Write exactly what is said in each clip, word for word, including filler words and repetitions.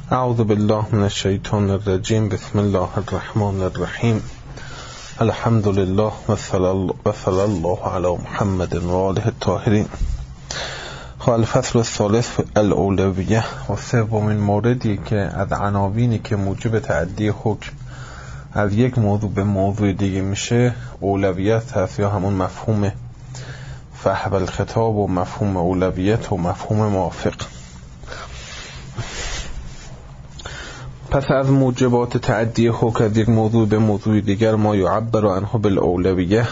اعوذ بالله من الشیطان الرجیم. بسم الله الرحمن الرحیم. الحمد لله و صلی الله علی محمد و آله الطاهرین. خب الفصل الثالث الاولویه و سومین موردی که از عناوینی که موجب تعدی حکم از یک موضوع به موضوع دیگه میشه اولویت هست، یا همون مفهوم فحو الخطاب و مفهوم اولویت و مفهوم موافق. پس از موجبات تعدی حکم از یک موضوع به موضوع دیگر ما یعبر عنه بالاولویه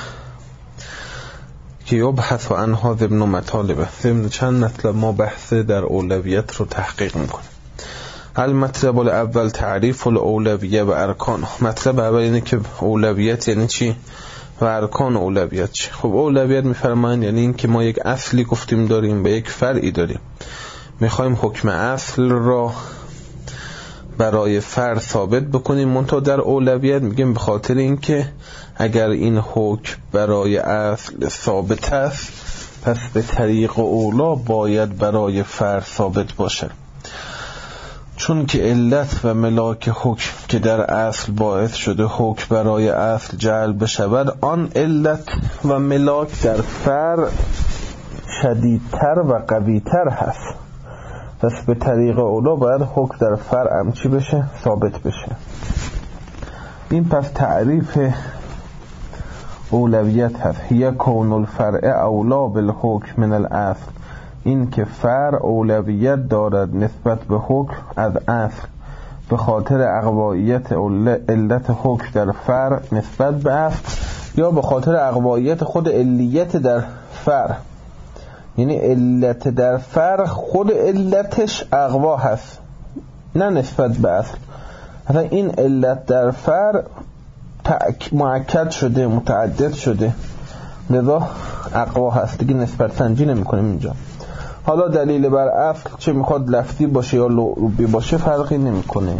که یبحث عنها ضمن مطالبه. ضمن چند مطلب ما بحث در اولویت رو تحقیق میکنیم. المطلب الاول تعریف الاولویه و ارکان. مطلب اول اینه که اولویت یعنی چی و ارکان اولویت چی. خب اولویت میفرمایند یعنی این که ما یک اصلی گفتیم داریم و یک فرعی داریم، میخوایم حکم اصل را برای فرع ثابت بکنیم. منتها در اولویت میگیم به خاطر اینکه اگر این حکم برای اصل ثابت است پس به طریق اولا باید برای فرع ثابت باشه، چون که علت و ملاک حکم که در اصل باعث شده حکم برای اصل جلب بشود، آن علت و ملاک در فرع شدیدتر و قویتر هست. پس به طریق اولا باید حکم در فرع هم چی بشه؟ ثابت بشه. این پس تعریف اولویت هست. هی کون الفرع اولا بالحکم من الاصل، این که فرع اولویت دارد نسبت به حکم از اصل به خاطر اقوایت علت حکم در فرع نسبت به اصل، یا به خاطر اقوایت خود علیت در فرع. یعنی علت در فرع خود علتش اقوا هست، نه نسبت به اصل. حتی این علت در فرع مؤکد شده، متعدد شده، لذا اقوا هست، دیگه نسبت سنجی نمی کنیم اینجا. حالا دلیل بر اصل چه میخواد لفظی باشه یا لغوی باشه فرقی نمی کنه.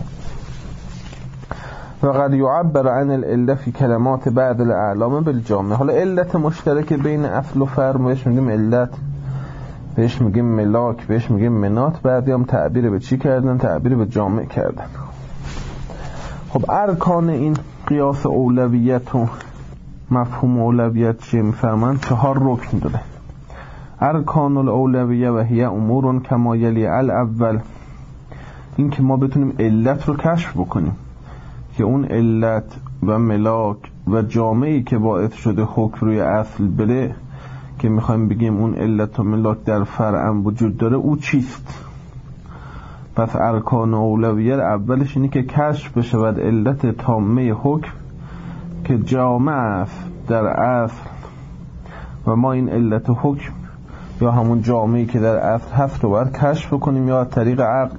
و قد یعبر عن العله فی کلمات بعد الاعلام بالجامع. حالا علت مشترک بین اصل و فرع بهش میگیم علت، بهش میگیم ملاک، بهش میگیم منات. بعضی هم تعبیر به چی کردن؟ تعبیر به جامع کردن. خب ارکان این قیاس اولویت و مفهوم اولویت چیه؟ میفرمان چهار رکن داره. ارکان الاولویه و هی امور کما یلی. الاول این که ما بتونیم علت رو کشف بکنیم که اون علت و ملاک و جامعی که باعث شده حکم روی اصل بره، که میخوایم بگیم اون علت و ملاک در فرع هم وجود داره، او چیست؟ پس ارکان اولویه اولش اینه که کشف بشود علت تامه حکم که جامع است در اصل، و ما این علت حکم یا همون جامعی که در اصل هست رو باید کشف کنیم، یا از طریق عقل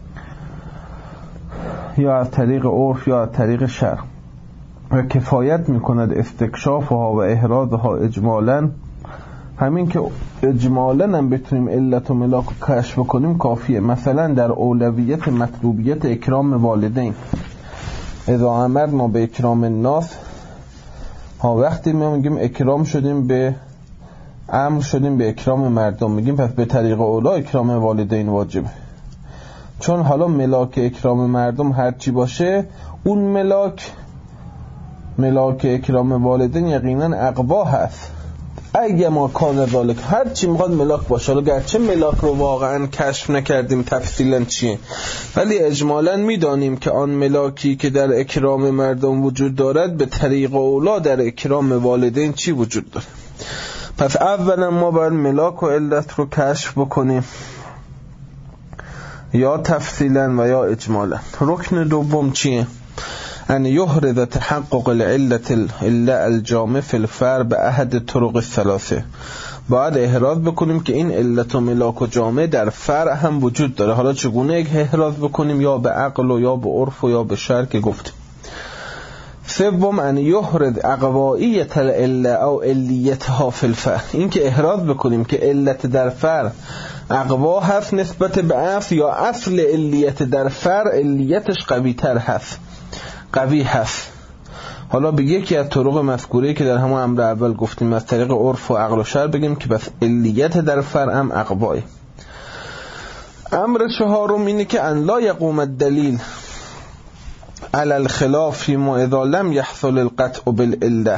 یا از طریق عرف یا از طریق شرع. و کفایت میکند استکشافها و احرازها اجمالاً، همین که اجمالاً هم بتونیم علت و ملاک رو کشف کنیم کافیه. مثلا در اولویت مطلوبیت اکرام والدین، اذا امرنا به اکرام الناس، ها وقتی ما میگیم اکرام شدیم به امر شدیم به اکرام مردم، میگیم پس به طریق اولا اکرام والدین واجبه، چون حالا ملاک اکرام مردم هرچی باشه اون ملاک ملاک اکرام والدین یقینا اقوا هست. اگه ما کان ذالک، هر چی میخواد ملاک باشه، حالا گرچه ملاک رو واقعا کشف نکردیم تفصیلا چیه، ولی اجمالا میدانیم که آن ملاکی که در اکرام مردم وجود دارد به طریق اولا در اکرام والدین چی وجود داره. پس اولا ما باید ملاک و علت رو کشف بکنیم، یا تفصیلا و یا اجمالا. رکن دوم چیه؟ ان یحرز تحقق العلت الا الجامع فی الفرع به احد طرق الثلاثه. باید احراز بکنیم که این علت و ملاک و جامع در فرع هم وجود داره. حالا چگونه یک احراز بکنیم؟ یا به عقل و یا به عرف و یا به شرع که گفتیم. سوم ان یحرز اقوایت العله او علیتها فی الفرع، این که احراز بکنیم که علت در فرع اقوا هست نسبت به اصل، یا اصل علیت در فرع علیتش قوی تر هست، قوی هست. حالا به یکی از طرق مذکوره که در همون امر اول گفتیم از طریق عرف و عقل و شرع بگیم که بس علیت در فرع هم اقواه. امر چهارم اینه که ان لا یقوم الدلیل علی الخلاف فيما اذا لم يحصل القطع بالعله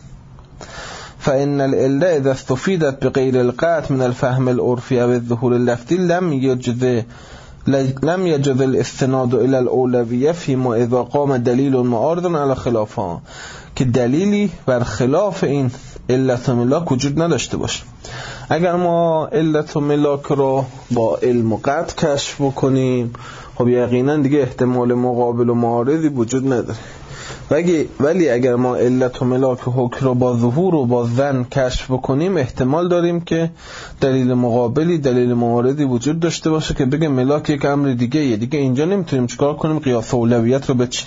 فإن العله اذا استفيدت بغير القطع من الفهم العرفي او الظهور اللفظي لم يجز لم يجز الاستناد الى الاولویه فيما اذا قام دلیل معارض على خلافها، که دلیلی بر خلاف این علت و ملاک وجود نداشته باشه. اگر ما علت و ملاک رو با علم و قطع کشف بکنیم، خب یقینا دیگه احتمال مقابل و معارضی وجود نداره. ولی اگر ما علت و ملاک و حکم رو با ظهور و با ظن کشف بکنیم، احتمال داریم که دلیل مقابلی دلیل معارضی وجود داشته باشه که بگه ملاک یک امر دیگه یه دیگه اینجا نمیتونیم چیکار کنیم؟ قیاس اولویت رو بچیم.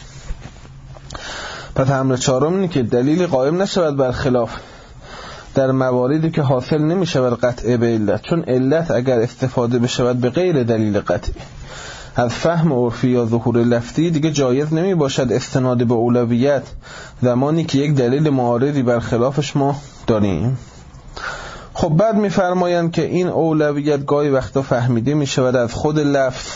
پس امر چهارم اینه که دلیل قائم نشود بر خلاف در مواردی که حاصل نمیشود قطع به علت، چون علت اگر استفاده بشود به غیر دلیل قطعی از فهم عرفی یا ظهور لفظی، دیگه جایز نمی باشد استناد به اولویت زمانی که یک دلیل معارضی بر خلافش ما داریم. خب بعد میفرمایند که این اولویت گاهی وقتا فهمیده می شود از خود لفظ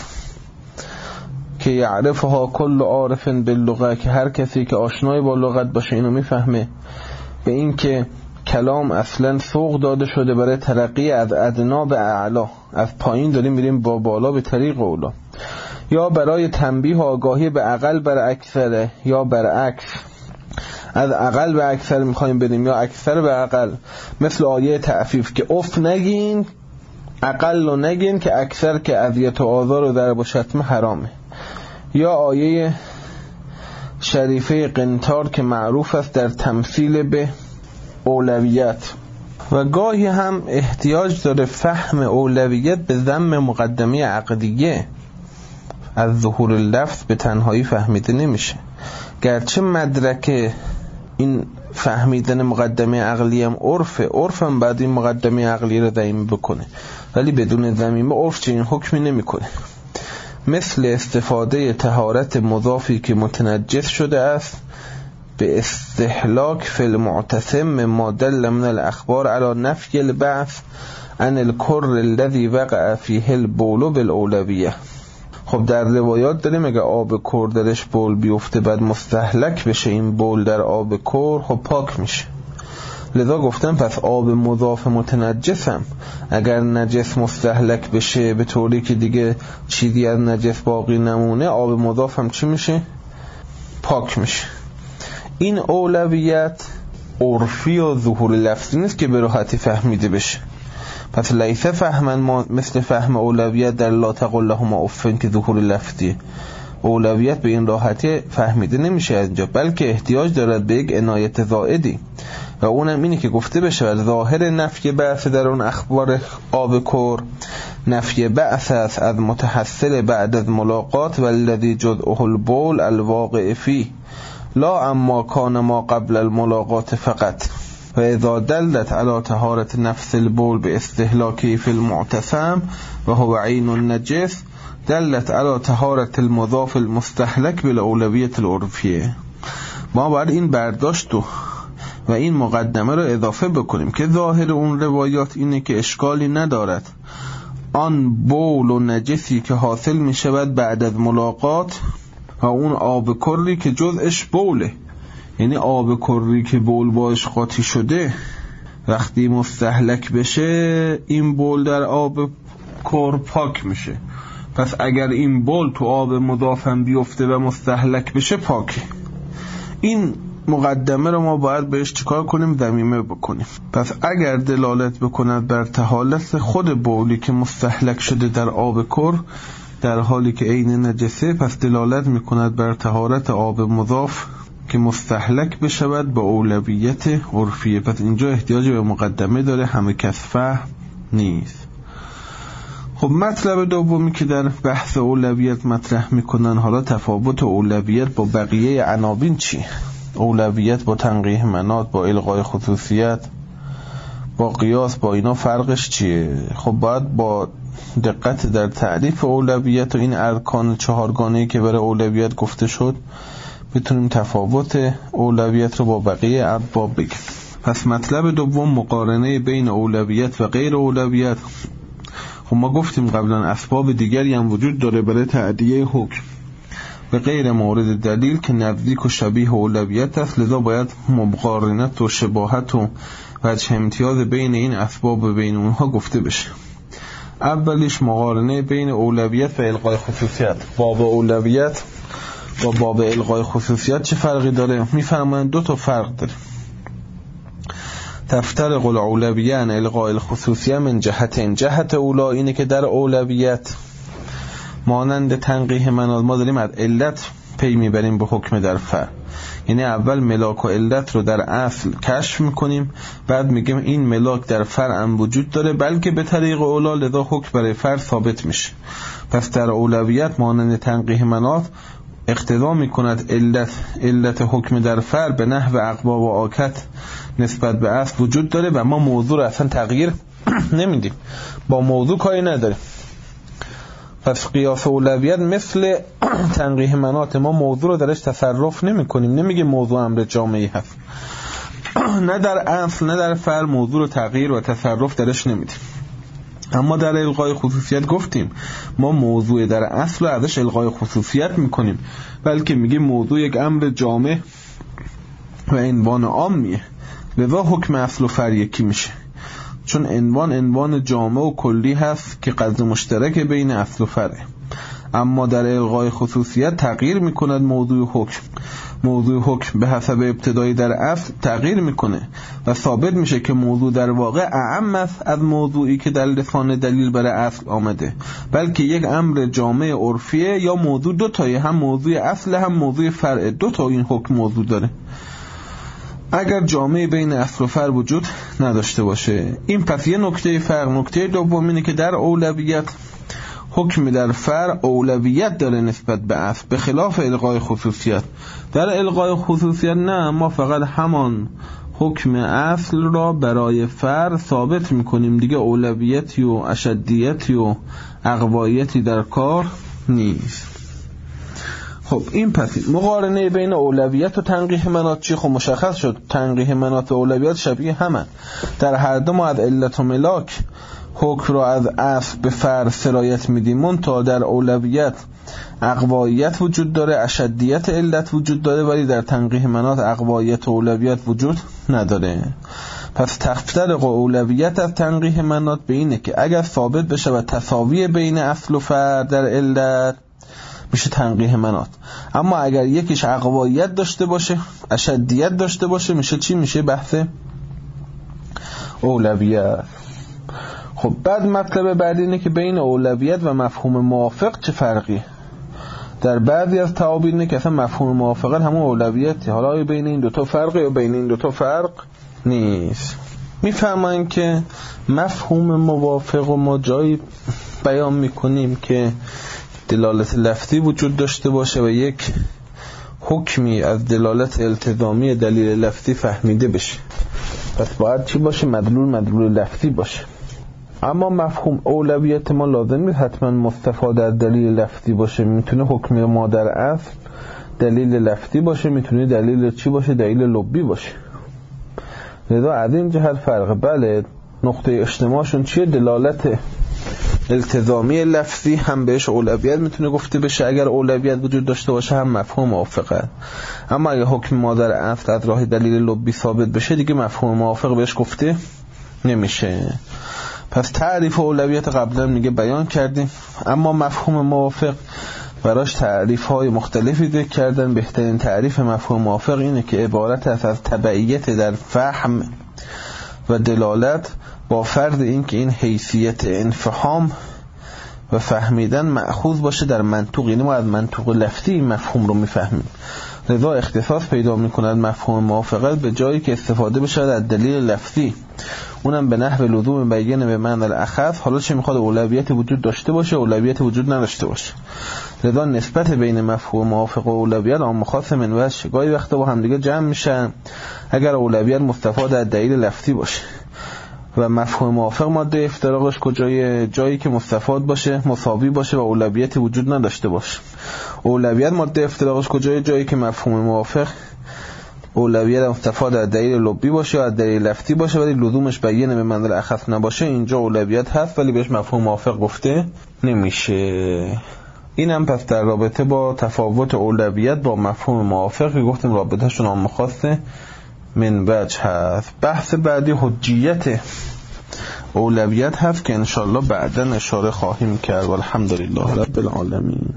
که یعرفها کل عارف باللغه، که هر کسی که آشنای با لغت باشه اینو میفهمه، به این که کلام اصلا سوق داده شده برای ترقی از ادنا به اعلا، از پایین داریم میریم با بالا به طریق اولا، یا برای تنبیه و آگاهی به اقل بر اکثره، یا برعکس از اقل به اکثر میخوایم بریم یا اکثر به اقل، مثل آیه تعفیف که اف نگین اقل و نگین که اکثر که اذیت و آزار و ضرب و شتم حرامه، یا آیه شریفه قنطار که معروف است در تمثیل به اولویت. و گاهی هم احتیاج داره فهم اولویت به ضم مقدمه عقدیه، از ظهور لفظ به تنهایی فهمیده نمیشه، گرچه مدرک این فهمیدن مقدمه عقلی هم عرفه، عرف هم بعد این مقدمه عقلی رو ضمیم بکنه، ولی بدون ضمیم عرف چنین حکمی نمیکنه. مثل استفاده طهارت مضافی که متنجس شده است به استهلاک فی المعتصم ما دل من الاخبار علی نفی البعث عن الکر الذي وقع فیه البول بالاولویه. خب در روایات داریم اگه آب کر درش بول بیفته بعد مستهلک بشه این بول در آب کر، خب پاک میشه. لذا گفتم پس آب مضاف متنجسم اگر نجس مستهلک بشه به طوری که دیگه چیزی از نجس باقی نمونه، آب مضاف هم چی میشه؟ پاک میشه. این اولویت عرفی و ظهور لفظی نیست که به راحتی فهمیده بشه. پس لیس فهمن ما مثل فهم اولویت در لا تقل لهما اف که ظهور لفظی، اولویت به این راحتی فهمیده نمیشه اینجا، بلکه احتیاج دارد به یک عنایت زائدی، و اونم اینه که گفته بشه ظاهر نفی بعث در اون اخبار آب کر نفی بعث است از متحصل بعد از ملاقات و الذی جزءه البول الواقع فی لا اما کان ما قبل الملاقات فقط، و اذا دلت على طهارت نفس البول به استهلاکی فی المعتصم و هو عین النجس دلت على طهارت المضاف المستهلک بالاولویت العرفیه. ما باید این برداشت و و این مقدمه رو اضافه بکنیم که ظاهر اون روایات اینه که اشکالی ندارد آن بول و نجسی که حاصل می شود بعد از ملاقات و اون آب کری که جزءش بوله، یعنی آب کری که بول باش قاطی شده وقتی مستهلک بشه این بول در آب کر پاک میشه. پس اگر این بول تو آب مضافم بیفته و مستهلک بشه پاکه. این مقدمه رو ما باید بهش چیکار کنیم؟ ضمیمه بکنیم. پس اگر دلالت بکند بر تحالت خود بولی که مستهلک شده در آب کر در حالی که عین نجسه، پس دلالت میکند بر طهارت آب مضاف که مستهلک بشود با اولویت عرفیه. پس اینجا احتیاج به مقدمه داره، همه کس فهم نیست. خب مطلب دومی که در بحث اولویت مطرح میکنن، حالا تفاوت اولویت با بقیه عناوین چیه؟ اولویت با تنقیح منات، با الغای خصوصیت، با قیاس، با اینا فرقش چیه؟ خب باید با دقت در تعریف اولویت و این ارکان چهارگانه‌ای که برای اولویت گفته شد بتونیم تفاوت اولویت رو با بقیه ابواب بگیم. پس مطلب دوم مقارنه بین اولویت و غیر اولویت. خب ما گفتیم قبلا اسباب دیگری هم وجود داره برای تعدیه حکم به غیر مورد دلیل که نزدیک و شبیه اولویت است، لذا باید مقارنت و شباهت و وجه امتیاز بین این اسباب و بین اونها گفته بشه. اولیش مقارنه بین اولویت و الغای خصوصیت. باب اولویت با باب الغای خصوصیت چه فرقی داره؟ میفرمایند دو تا فرق داره. تفترق الاولویه عن الغای الخصوصیه من جهتین. جهت اولا اینه که در اولویت مانند تنقیح مناط ما داریم از علت پی میبریم به حکم در فرع، یعنی اول ملاک و علت رو در اصل کشف میکنیم، بعد میگیم این ملاک در فرع هم وجود داره بلکه به طریق اولا، لذا حکم برای فرع ثابت میشه. پس در اولویت مانند تنقیح مناط اقتضا میکند علت علت حکم در فرع به نحو اقوا و آکت نسبت به اصل وجود داره و ما موضوع رو اصلا تغییر نمیدیم، با موضوع کاری نداریم. پس قیاس اولویت مثل تنقیح مناط، ما موضوع رو درش تصرف نمی کنیم، نمیگه موضوع امر جامعی هست، نه در اصل نه در فرع موضوع رو تغییر و تصرف درش نمیدیم. اما در الغای خصوصیت گفتیم ما موضوع در اصل رو ازش الغای خصوصیت میکنیم، بلکه میگه موضوع یک امر جامع و عنوان عامیه، لذا حکم اصل و فرع یکی میشه، چون عنوان عنوان جامع و کلی هست که قصد مشترک بین اصل و فرع. اما در الغای خصوصیت تغییر میکند موضوع حکم، موضوع حکم به حسب ابتدایی در اصل تغییر میکنه و ثابت میشه که موضوع در واقع اعم است از موضوعی که در لسان دلیل برای اصل آمده، بلکه یک امر جامع عرفیه یا موضوع دو تایه، هم موضوع اصل هم موضوع فرع، دو تا این حکم موضوع داره اگر جامعه بین اصل و فرع وجود نداشته باشه. این پس یه نکته فرق. نکته دوم اینه که در اولویت حکم در فرع اولویت داره نسبت به اصل، به خلاف الغای خصوصیت. در الغای خصوصیت نه، ما فقط همان حکم اصل را برای فرع ثابت میکنیم دیگه، اولویتی و اشدیتی و اقوایتی در کار نیست. خب این پس مقارنه بین اولویت و تنقیح مناط چی؟ خب مشخص شد تنقیح مناط و اولویت شبیه همن. در هر دو ما از علت و ملاک حکم را از اصل به فرع سرایت میدیم، منتها در اولویت اقوایت وجود داره، اشدیت علت وجود داره، ولی در تنقیح مناط اقوایت و اولویت وجود نداره. پس تفترق اولویت از تنقیح مناط به اینه که اگر ثابت بشه و تساوی بین اصل و فرع در علت میشه تنقیح مناط، اما اگر یکیش اقوایت داشته باشه، اشدیت داشته باشه، میشه چی؟ میشه بحث اولویت. خب بعد مطلب بعدی اینه که بین اولویت و مفهوم موافق چه فرقی؟ در بعضی از تعابیر اینه که اصلا مفهوم موافقت همون اولویتی. حالا آیا بین این دوتا فرقه یا بین این دوتا فرق نیست؟ میفهمن که مفهوم موافق و ما جایی بیان میکنیم که دلالت لفظی وجود داشته باشه و یک حکمی از دلالت التزامی دلیل لفظی فهمیده بشه، پس باید چی باشه؟ مدلول مدلول لفظی باشه. اما مفهوم اولویت ما لازم نیست حتما مستفاد از دلیل لفظی باشه، میتونه حکم ما در اصل دلیل لفظی باشه، میتونه دلیل چی باشه؟ دلیل لبی باشه. لذا از این جهت فرق. بله نقطه اجتماعشون چیه؟ دلالت التزامی لفظی، هم بهش اولویت میتونه گفته بشه اگر اولویت وجود داشته باشه، هم مفهوم موافقه. اما اگه حکم ما در اصل از راه دلیل لبی ثابت بشه دیگه مفهوم موافق بهش گفته نمیشه. پس تعریف اولویت قبلا میگه بیان کردیم، اما مفهوم موافق براش تعریف های مختلفی ذکر کردن. بهترین تعریف مفهوم موافق اینه که عبارت است از تبعیت در فهم و دلالت با فرض این که این حیثیت انفهام و فهمیدن مأخوذ باشه در منطوق، یعنی ما از منطوق لفظی این مفهوم رو میفهمیم. لذا اختصاص پیدا میکند مفهوم موافقت به جایی که استفاده بشه از دلیل لفظی، اونم به نحو لزوم بیان به معنی الاخذ. حالا چه میخواد؟ اولویت وجود داشته باشه، اولویت وجود نداشته باشه. لذا نسبت بین مفهوم موافق و اولویت عام خاص منوش گاهی وقتا با هم دیگه جمع میشن اگر اولویت مستفاد از دلیل لفظی باشه و مفهوم موافق ماده افتراقش کجای؟ جایی که مستفاد باشه، مساوی باشه و اولویت وجود نداشته باشه. اولویت ماده افتراقش کجای؟ جایی که مفهوم موافق اولویت مستفاد از دلیل لبی باشه یا از دلیل لفظی باشه ولی لزومش بیان به منزل اخص نباشه، اینجا اولویت هست ولی بهش مفهوم موافق گفته نمیشه. اینم پس در رابطه با تفاوت اولویت با مفهوم موافق که گفتیم رابطه‌شون هم مخاصه من وجه هست. بحث بعدی حجیت اولویت هست که انشالله بعداً اشاره خواهیم کرد. والحمدلله رب العالمین.